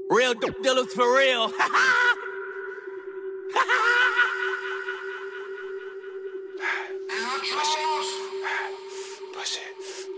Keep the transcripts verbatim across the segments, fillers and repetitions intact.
Real dope dealers for real. Push it.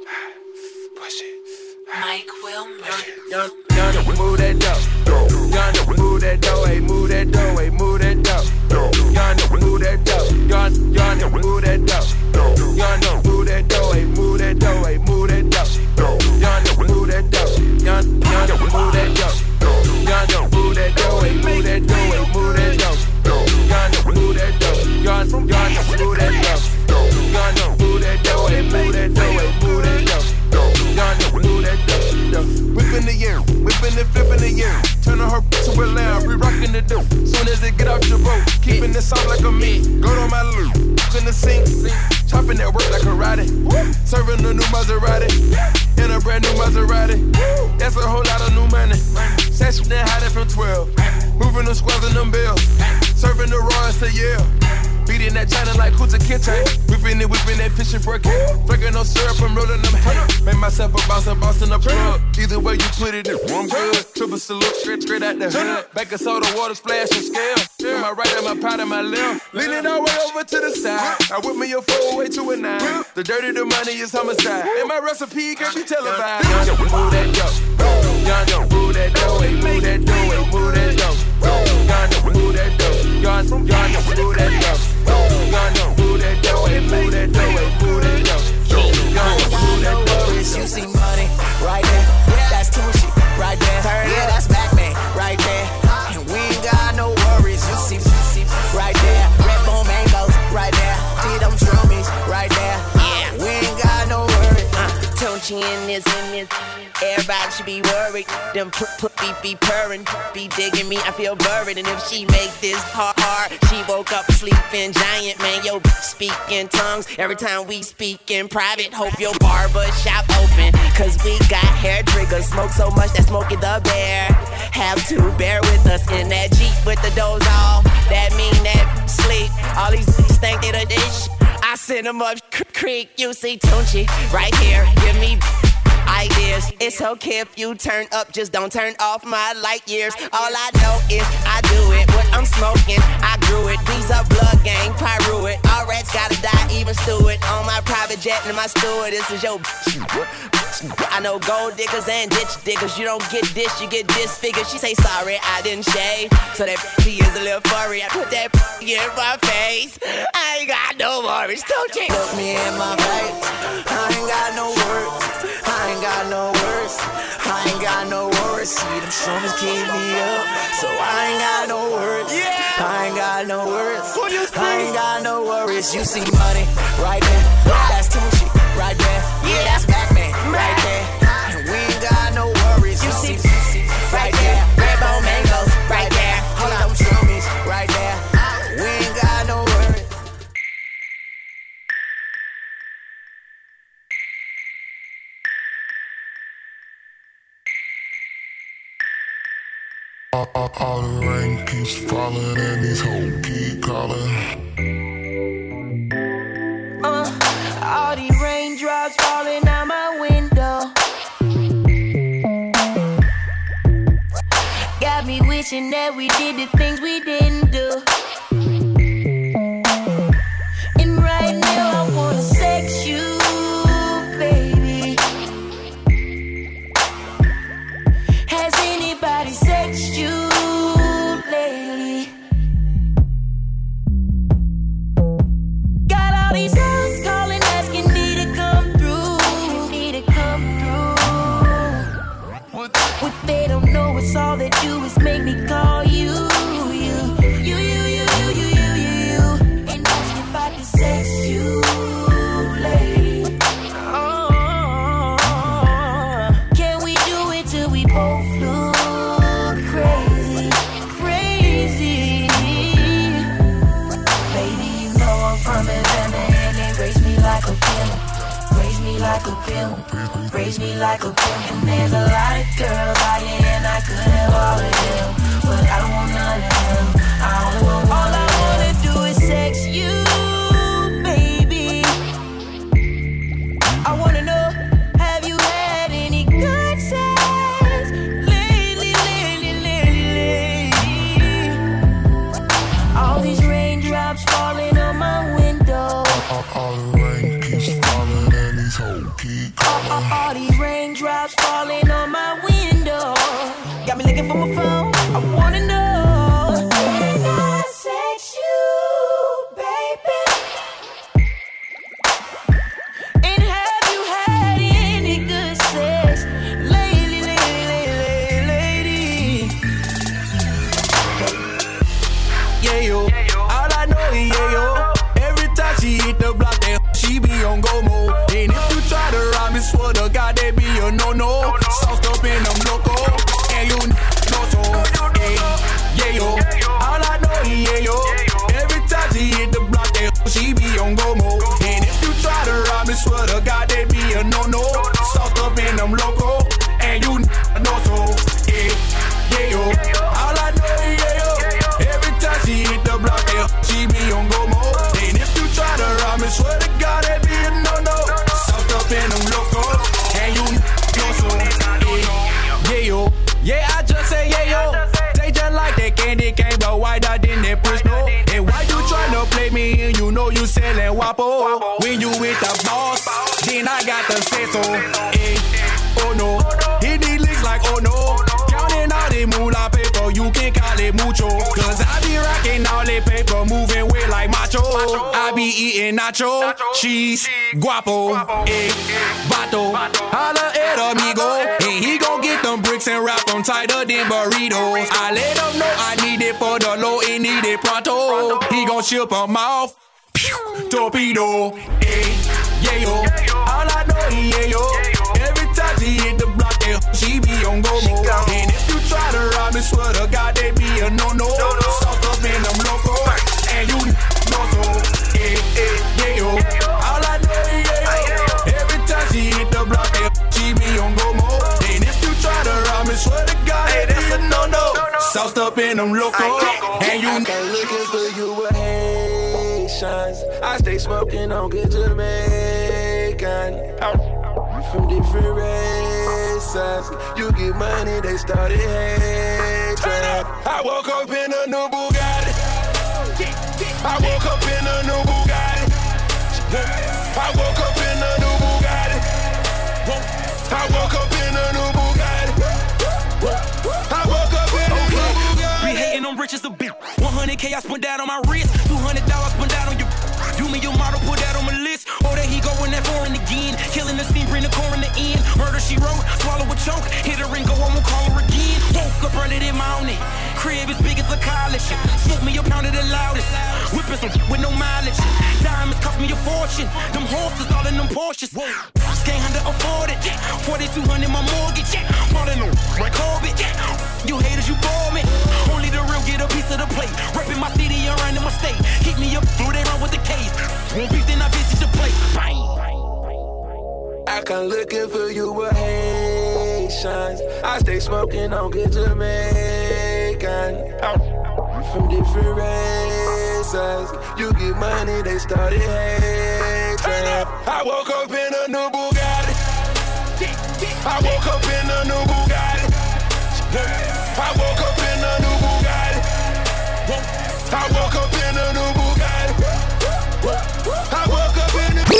Push it. Mike Wilmer. Young, young, young, move that dope. Young, move that dope. Hey, move that dope. Hey, move that dope. Young, move that dope. Young, young, move that dope. Young, move that dope. Hey, move that dope. Hey, move that dope. Young, move that dope. Young, young, move that dope. Young, move that dope. Hey, move that dope. Hey, move that dope. Young, move that dope. Young, young, move that dope. Young, move that dope. Hey, move that dope. Hey, move that dope. Young, move that dope. Whipping the air, whipping and flipping the air. Turning her to a lamb, we rocking the dope. Soon as it get off your boat, keeping it soft like a meat. Go to my loop, in the sink, chopping that work like karate. Serving a new Maserati, in a brand new Maserati. That's a whole lot of new money. Session then hiding from twelve, moving them squares and them bills. Serving the raw to yeah. Beating that China like Kuta Kinte. Whipping it, whipping that fishing for a cat. Drinking no syrup, I'm rolling them hay. Make myself a boss, a boss in the plug. Either way you put it, I'm good. Triple salute, straight, straight out the hood. Back of soda, water splash and scale. To my right and my pot and my left. Leaning all the way over to the side. I whip me a four way to a nine. The dirty, the money is homicide. And my recipe can't be televised. Young, move that dope. Young, move that dope. Hey, move that dope. Hey, move that dope. Young, move that dope. Young, young, move that dope. Young, move that dope. Hey, move that dope. Hey, move that dope. Young, move that dope. You see money right there. That's Tunechi right there. Yeah, that's Batman right there. And we ain't got no worries. You see, you see right there. Red bone mangoes right there. See them drummies right there. Yeah, we ain't got no worries. Uh, Tunechi in this, in this. Everybody should be worried. Them put put be be purring, be digging me. I feel buried, and if she make this hard, hard she woke up sleeping giant. Man, yo, speak in tongues every time we speak in private. Hope your barber shop open, cause we got hair triggers. Smoke so much that Smokey the Bear have to bear with us in that Jeep with the doors off. That mean that sleep. All these stank they the dish. I send them up creek. You see Tunechi right here. Give me ideas. It's okay if you turn up, just don't turn off my light years. All I know is I do it. What I'm smoking, I grew it. These are blood gang, pyro it. All rats gotta die, even Stewart. On my private jet and my steward, this is your I know gold diggers and ditch diggers. You don't get this, you get disfigured. She say sorry, I didn't shave, so that she is a little furry. I put that in my face. I ain't got no worries, don't you? Look me in my face. I ain't got no words. I ain't got no words. I ain't got no worries. See them summers keep me up, so I ain't got no words. Yeah. I ain't got no words. I ain't got no worries. You see money right there. That's Tunechi right there. Yeah, that's Batman right there. And we ain't got no worries. You see right there. Red bone mangoes right there. Hold on, shroomies right there. We ain't got no worries. All, all, all the rain keeps falling and these hoes keep calling. Uh, all these raindrops falling out my window got me wishing that we did the things we didn't do. And right now I wanna sex you, baby. Has anybody sexed you lately? Got all these girls calling, asking me to come through. Me to come through. What they don't know is all they do is make me call you, you, you, you, you, you, you, you, you, and ask if I can sex you, lady. Oh, can we do it till we both look crazy, crazy? Baby, you know I'm from Atlanta and they raise me like a pill. Raise me like a pill, raise me like a pill. And there's a lot of girls out here and I could have all of them, but I don't want none of them. I only want all I wanna do is sex you, baby. I wanna know, have you had any good sex lately, lately, looking for my phone. I wanna know. Can I sex you, baby? And have you had any good sex lately, lately, lately, lately? Yeah, yo. All I know is yeah, yo. Every time she hit the block, that she be on go mode. And if you try to rob me, swear to God, they be a no-no. Sauced up in them loco, and you know so. Yeah, yeah, yo. All I know is yeah, yo. Every time she hit the block, that she be on go mode. And if you try to rob me, swear to God, they be a no-no. Sauced up in them loco, and you know so. Yeah, yeah, yo. All I know is yeah, yo. Every time she hit the block, that she be on go mode. And if you try to rob me, swear to God, they be a no-no. Sauced up in them loco, and you know so. Yeah, yeah, yo. Yeah, I just say yeah, yo. They just like that candy cane, but why that didn't they push no? And why you tryna play me and you know you sellin' Wapo? When you with the boss, then I got the say so. Hey, oh no, hit these licks like oh no. Counting all the moolah paper, you can call it mucho. Cause I be rocking all the paper, moving weight like macho. I be eating nacho, cheese, guapo, hey, vato. Holla at amigo, and he gon' get them bricks and wrap them tighter than burritos. I let him know I need it for the low and need it pronto. He gon' ship them off, torpedo, hey, yeah, yo. All I know is yeah, yo. Every time she hit the block, she be on go mode. And if you try to rob me, swear to God, they be a no-no. Sauced up in them loco, and you know so. Yeah, yeah, yo. All I know is yeah, yo. Every time she hit the block, she be on go mode. And if you try to rob me, swear to God, they be a no-no. Sauced up in them loco, and you I looking for you with Haitians. I stay smoking on good Jamaican. From different races, you get money, they started hating. I woke up in a new Bugatti. I woke up in a new Bugatti. I woke up in a new Bugatti. I woke up in a new Bugatti. I woke up in a new Bugatti. Be hating on rich as a bitch. one hundred K I spent that on my wrist. two hundred dollars spent that on your. You mean your model, put that on my list. Oh, there he go in that foreign again. Killing the scene, bring the core in the end. Murder she wrote, swallow a choke. Hit her and go, I won't call her again. Woke up early in morning. Crib as big as a college. Smoke me a pound of the loudest. Whipping some with no mileage. Diamonds cost me a fortune. Them horses all in them Porsches. Can't handle afford it. forty-two hundred my mortgage. Falling on right Corbett. You haters, you bore me. Only the real get a piece of the plate. Repping my city and running my state. Keep me up through they run with the case. Won't beef, then I visit your place. Bang. I come looking for you with Haitians. I stay smoking on good Jamaican. From different races, you get money, they started hating. I woke up in a new Bugatti. I woke up in a new Bugatti. I woke up in a new Bugatti. I woke up in a new Bugatti. I woke up in a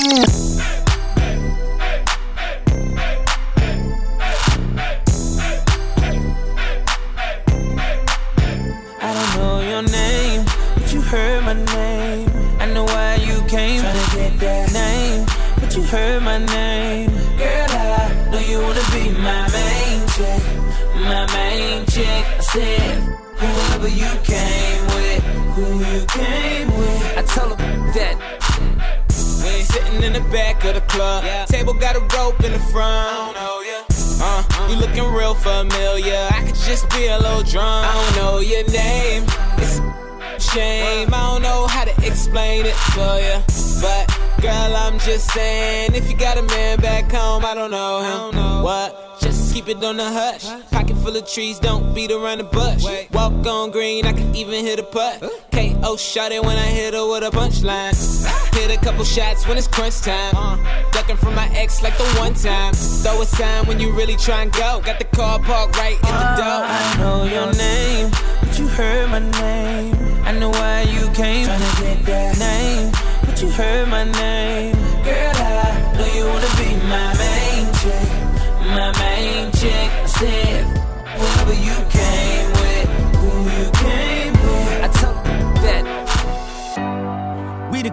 I don't know your name, but you heard my name. I know why you came, tryna get that name, but you heard my name. Girl, I know you wanna be my main chick, my main chick. I said, whoever you came with, who you came with. I told her that we ain't sitting in the back of the club. Yeah. Table got a rope in the front. Oh, yeah. Uh, you looking real familiar. I could just be a little drunk. I don't know your name. It's a shame. I don't know how to explain it for you. But girl, I'm just saying, if you got a man back home, I don't know him. I don't know. What? Just keep it on the hush. Pocket full of trees, don't beat around the bush. Walk on green, I can even hit a putt. K O shot it when I hit her with a punchline. Hit a couple shots when it's crunch time. Ducking from my ex like the one time. Throw a sign when you really try and go. Got the car parked right in the door. I know your name, but you heard my name. I know why you came, tryna get that name, but you heard my name. Girl, I know you wanna be my main chick, my main chick. I said, wherever you came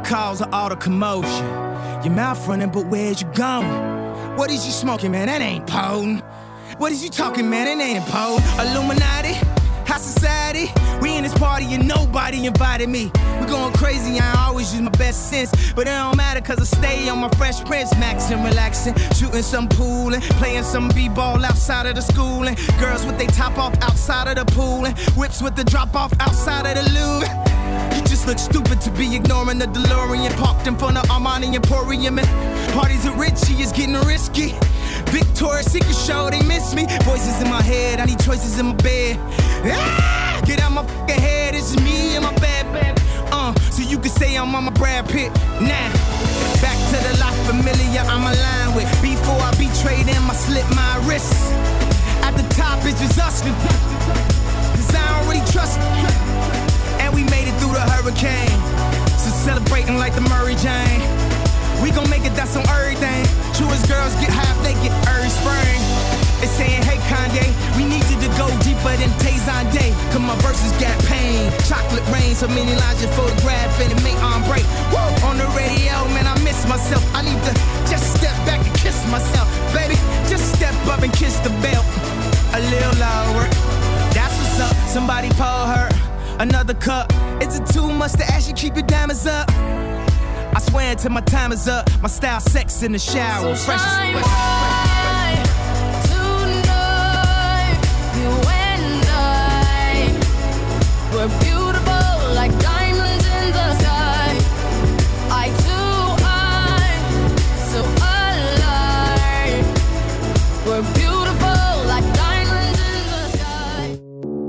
cause of all the commotion? Your mouth running, but where's you going? What is you smoking, man? That ain't potent. What is you talking, man? That ain't important. Illuminati, high society. We in this party and nobody invited me. We going crazy, I always use my best sense. But it don't matter cause I stay on my Fresh Prince. Maxing, relaxing, shooting some pool and playing some b-ball outside of the school. And girls with they top off outside of the pool. And whips with the drop off outside of the loo. You just look stupid to be ignoring the DeLorean parked in front of Armani Emporium. And parties at Richie is getting risky. Victoria's Secret show, they miss me. Voices in my head, I need choices in my bed. Ah, get out my fucking head, it's just me and my bad bad. Uh, so you can say I'm on my Brad Pitt. Nah, back to the La Familia I'm aligned with. Before I betrayed him, I slit my wrists. At the top, it's just us. Cause I don't really trust him. And we made it through the hurricane. So celebrating like the Murray Jane. We gon' make it, that's on everything. True as girls get half naked every spring. It's saying, hey Kanye, we need you to go deeper than Tayzon Day. Cause my verses got pain. Chocolate rain, so many lines you photograph and it make on break. Woo! On the radio, man, I miss myself. I need to just step back and kiss myself. Baby, just step up and kiss the belt. A little lower. That's what's up. Somebody pour her another cup. Is it too much to ask you keep your diamonds up? I swear until my time is up. My style sex in the shower. So Fresh shine as bright tonight. You and I were beautiful like diamonds in the sky. I too, I so alive. We're beautiful like diamonds in the sky.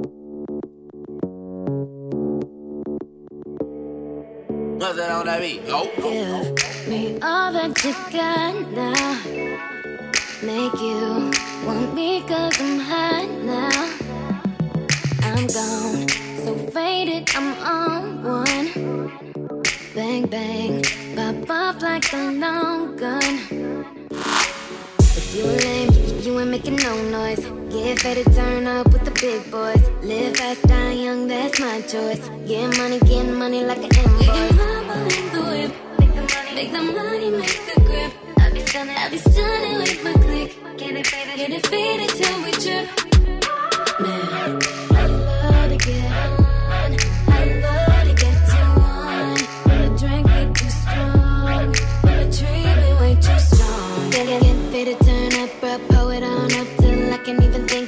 Nothing on that beat. Oh. Give me all that you got now. Make you want me cause I'm hot now. I'm gone, so faded, I'm on one. Bang, bang, pop off like a long gun. If you lame, you ain't making no noise. Get faded, turn up with the big boys. Live fast, die young, that's my choice. Get money, get money like an invoice. Make the mama in the whip. Make the money, make the grip. I be stunning, I be stunning with my click. Get it faded, get it faded till we trip. Man, I love to get on. I love to get too on. When the drink be too strong, when the tree be way too strong. Get, get faded, turn up, bro, pull it on up till I can't even think.